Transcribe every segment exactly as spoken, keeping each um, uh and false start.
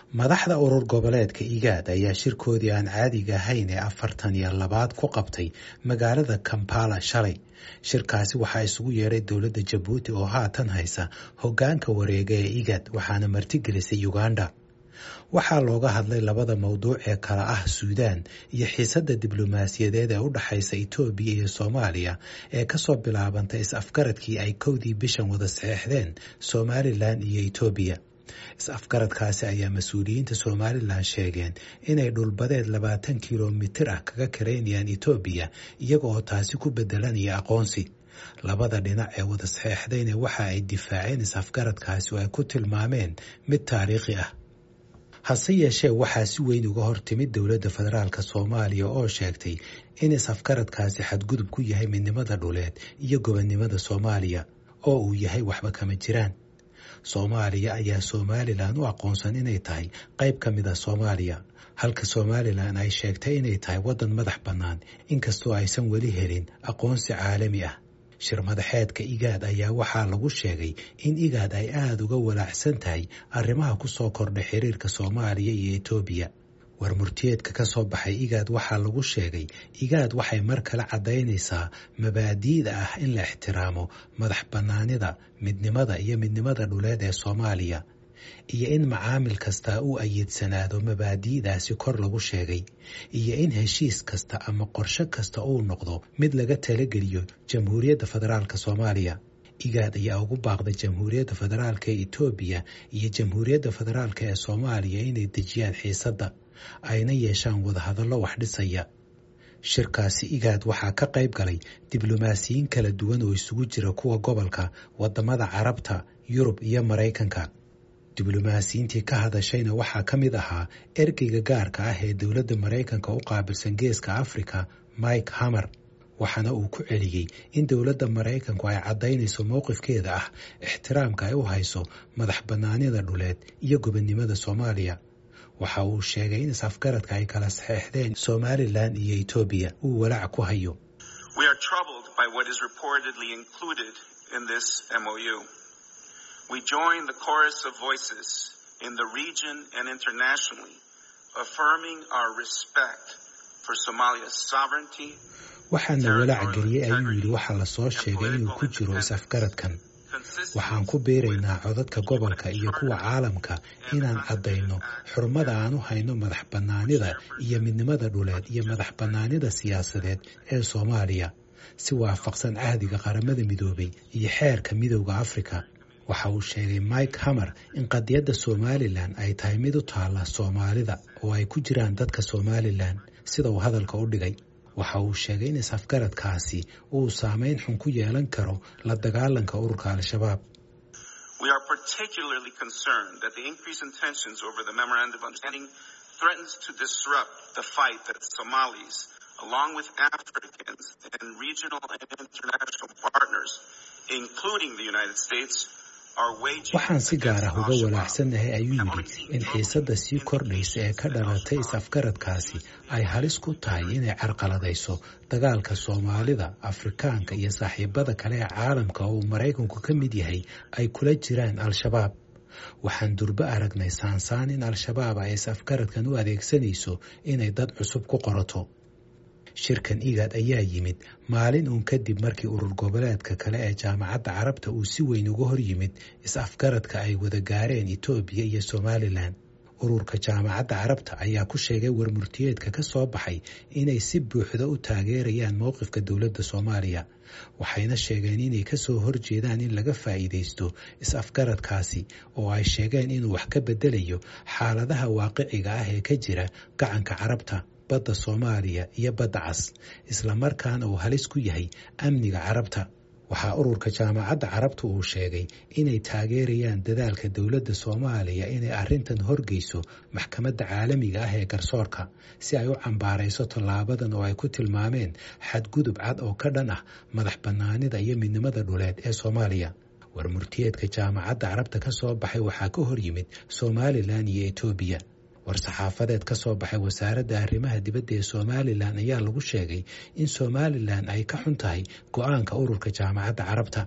madaxda urur goboleedka IGAD ayaa shirkoodii aan caadiga ahayn ee afartan iyo labaad ku qabtay magaalada Kampala shalay. Shirkaasi waxaa isugu yeeray dowladda Jabuuti oo haatan haysa hoggaanka wareega ee IGAD waxaana martigelisay Uganda. Waxaa looga hadlay labada mawduuc ee kala ah Suudaan iyo xiisadda diblomaasiyadeed ee u dhaxaysa Itoobiya iyo Soomaaliya ee ka soo bilaabantay is-afgaradkii ay kowdii bishan wada saxeexdeen Somaliland iyo Itoobiya. Is-afgaradkaasi ayaa mas-uuliyiinta Somaliland sheegeen inay dhulbadeed labaatan kiiloomitir ah kaga kareynayaan Itoobiya iyaga oo taasi ku bedelanaya aqoonsi. Labada dhinac ee wada saxeexdayna waxa ay difaaceen is-afgaradkaasi oo ay ku tilmaameen mid taariikhi ah. hase yeeshee waxaa si weyn uga hortimid dowladda federaalka Soomaaliya oo sheegtay in is-afgaradkaasi xadgudub ku yahay midnimada dhuleed iyo gobonnimada Soomaaliya oo uu yahay waxba kama jiraan. Soomaaliya ayaa Somaliland u aqoonsan inay tahay qayb ka mid ah Soomaaliya, halka Somaliland ay sheegtay inay tahay waddan madax bannaan inkastoo aysan weli helin aqoonsi caalami ah. Shir madaxeedka IGAD ayaa waxaa lagu sheegay in IGAD ay aad uga walaacsan tahay arrimaha ku soo kordhay xiriirka Soomaaliya iyo Itoobiya. Warmurtiyeedka ka soo baxay IGAD waxaa lagu sheegay IGAD waxay mar kale caddaynaysaa mabaadi'da ah in la ixtiraamo madax bannaanida, midnimada iyo midnimada dhuleed ee Soomaaliya, iyo in macaamil kasta uu ayidsanaado mabaadi'daasi kor lagu sheegay, iyo in heshiis kasta ama qorshe kasta uu noqdo mid laga talageliyo Jamhuuriyadda Federaalka Soomaaliya. IGAD ayaa ugu baaqday Jamhuuriyadda Federaalka ee Itoobiya iyo Jamhuuriyadda Federaalka ee Soomaaliya inay dejiyaan xiisadda ayna yeeshaan wadahadallo wax dhisaya. Shirkaasi IGAD waxaa ka qayb galay diblomaasiyiin kala duwan oo isugu jira kuwa gobolka, wadamada Carabta, Yurub iyo Maraykanka. Diblomaasiyiintii ka hadashayna waxaa ka mid ahaa ergeyga gaarka ah ee dowladda Maraykanka u qaabilsan Geeska Afrika, Mike Hammer, waxaana uu ku celiyey in dowladda Maraykanku ay caddaynayso mowqifkeeda ah ixtiraamka ay u hayso madax bannaanida dhuleed iyo gobonnimada Soomaaliya. Waxa uu sheegay in is-afgaradka ay kala saxeexdeen Somaliland iyo Itoobiya uu walaac ku hayo. We are troubled by what is reportedly included in this M O U. We join the chorus of voices in the region and internationally affirming our respect for Somalia's sovereignty. Waxaana walaac geliyey ayuu yidhi waxa la soo sheegay inuu ku jiro is-afgaradkan. Waxaan ku beeraynaa codadka gobolka iyo kuwa caalamka inaan caddayno xurmada aan u hayno madax bannaanida iyo midnimada dhuleed iyo madax bannaanida siyaasadeed ee Soomaaliya si waafaqsan cahdiga qaramada midoobay iyo xeerka midowga Afrika. Waxa uu sheegay Mike Hammer in qadiyadda Somaliland ay tahay mid u taala Soomaalida oo ay ku jiraan dadka Somaliland sida uu hadalka u dhigay. Waxa uu sheegay in is-afgaradkaasi uu saameyn xun ku yeelan karo la dagaalanka ururka Al-Shabaab. We are particularly concerned that the increase in tensions over the memorandum of understanding threatens to disrupt the fight that Somalis, along with Africans and regional and international partners, including the United States, waxaan si gaar ah uga walaacsanahay ayuu yidhi in xiisadda sii kordhaysa ee ka dhalatay is-afgaradkaasi ay halis ku tahay inay carqaladayso dagaalka Soomaalida, Afrikaanka iyo saaxiibada kale ee caalamka oo Maraykanku ka mid yahay ay kula jiraan Al-Shabaab. Waxaan durba aragnay saansaan in Al-Shabaab ay is-afgaradkan u adeegsanayso inay dad cusub ku qorato. Shirkan IGAD ayaa yimid maalin uun kadib markii urur goboleedka kale ee Jaamacadda Carabta uu si weyn uga hor yimid is-afgaradka ay wada gaareen Itoobiya iyo Somaliland. Ururka Jaamacadda Carabta ayaa ku sheegay warmurtiyeedka ka soo baxay inay si buuxda u taageerayaan mowqifka dowladda Soomaaliya, waxayna sheegeen inay ka soo horjeedaan in laga faa'iidaysto is-afgaradkaasi oo ay sheegeen inuu wax ka bedelayo xaaladaha waaqiciga ah ee ka jira gacanka Carabta, badda Soomaaliya iyo badda Cas, isla markaana uu halis ku yahay amniga Carabta. Waxaa ururka Jaamacadda Carabta uu sheegay inay taageerayaan dadaalka dowladda Soomaaliya inay arrintan horgeyso maxkamadda caalamiga ah ee garsoorka si ay u cambaarayso tallaabadan oo ay ku tilmaameen xadgudub cad oo ka dhan ah madax bannaanida iyo midnimada dhuleed ee Soomaaliya. Warmurtiyeedka Jaamacadda Carabta ka soo baxay waxaa ka hor yimid Somaliland iyo Itoobiya. war-saxaafadeed ka soo baxay wasaaradda arrimaha dibadda ee Somaliland ayaa lagu sheegay in Somaliland ay ka xun tahay go'aanka ururka Jaamacadda Carabta.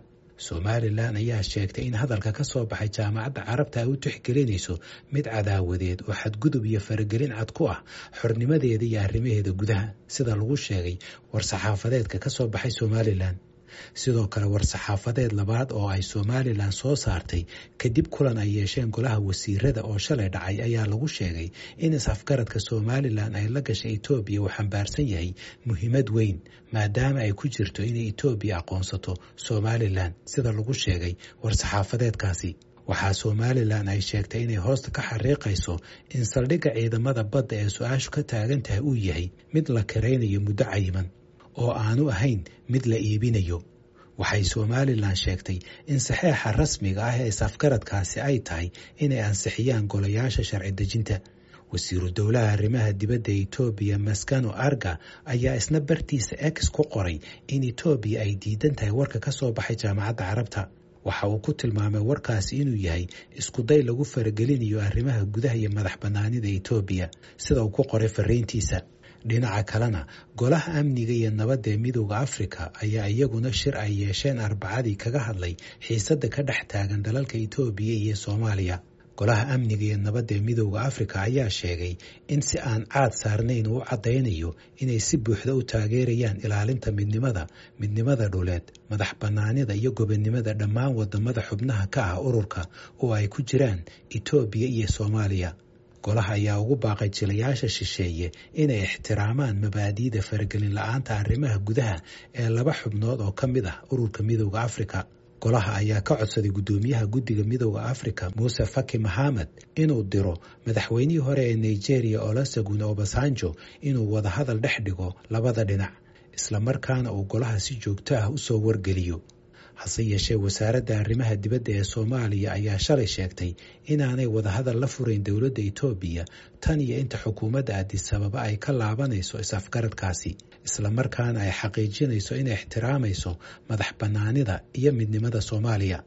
somalilan ayaa sheegtay in hadalka ka soo baxay jaamacadda carabta ay u tixgelinayso mid cadaawadeed oo xadgudub iyo faragelin cad ku ah xornimadeeda iyo arrimaheeda gudaha sida lagu sheegay war-saxaafadeedka ka soo baxay somalilan. sidoo kale war-saxaafadeed labaad oo ay somalilan soo saartay kadib kulan ay yeesheen golaha wasiirada oo shalay dhacay ayaa lagu sheegay in is-afgaradka somalilan ay la gashay etoobiya uu xambaarsan yahay muhiimad weyn maadaama ay ku jirto inay etoobiya aqoonsato somalilan sida lagu sheegay war-saxaafadeedkaasi. waxaa somalilan ay sheegtay inay hoosta ka xariiqayso in saldhigga ciidamada badda ee su-aashu ka taagan tahay uu yahay mid la karaynayo muddo cayiman oo aanu ahayn mid la iibinayo. waxay somalilan sheegtay in saxeexa rasmiga ah ee is-afgaradkaasi ay tahay inay ansixiyaan golayaasha sharci dejinta. wasiiru dowlaha arrimaha dibadda etoobiya maskano arga ayaa isna bartiisa ex ku qoray in etoobiya ay diidan tahay warka ka soo baxay jaamacadda carabta. waxa uu ku tilmaamay warkaasi inuu yahay iskuday lagu faragelinayo arrimaha gudaha iyo madax bannaanida etoobiya sida uu ku qoray fariintiisa. dhinaca kalena golaha amniga iyo nabadda ee midowda afrika ayaa iyaguna shir ay yeesheen arbacadii kaga hadlay xiisadda ka dhex taagan dalalka etoobiya iyo soomaaliya. golaha amniga iyo nabadda ee midowda afrika ayaa sheegay in si aan caad saarnayn uu caddaynayo inay si buuxda u taageerayaan ilaalinta midnimada midnimada dhuleed madax bannaanida iyo gobonnimada dhammaan wadamada xubnaha ka ah ururka oo ay ku jiraan etoobiya iyo soomaaliya. golaha ayaa ugu baaqay jilayaasha shisheeye inay ixtiraamaan mabaadi'da faragelin la-aanta arrimaha gudaha ee laba xubnood oo ka mid ah ururka midowda afrika. golaha ayaa ka codsaday guddoomiyaha guddiga midowda afrika muuse faki mahamed inuu diro madaxweynihii hore ee nigeria olusegun obasanjo inuu wadahadal dhex dhigo labada dhinac islamarkaana uu golaha si joogto ah usoo wargeliyo. hase yeeshee wasaaradda arrimaha dibadda ee soomaaliya ayaa shalay sheegtay inaanay wadahadal la furayn dowladda etoobiya tan iyo inta xukuumadda addis ababa ay ka laabanayso is-afgaradkaasi islamarkaana ay xaqiijinayso inay ixtiraamayso madax bannaanida iyo midnimada soomaaliya.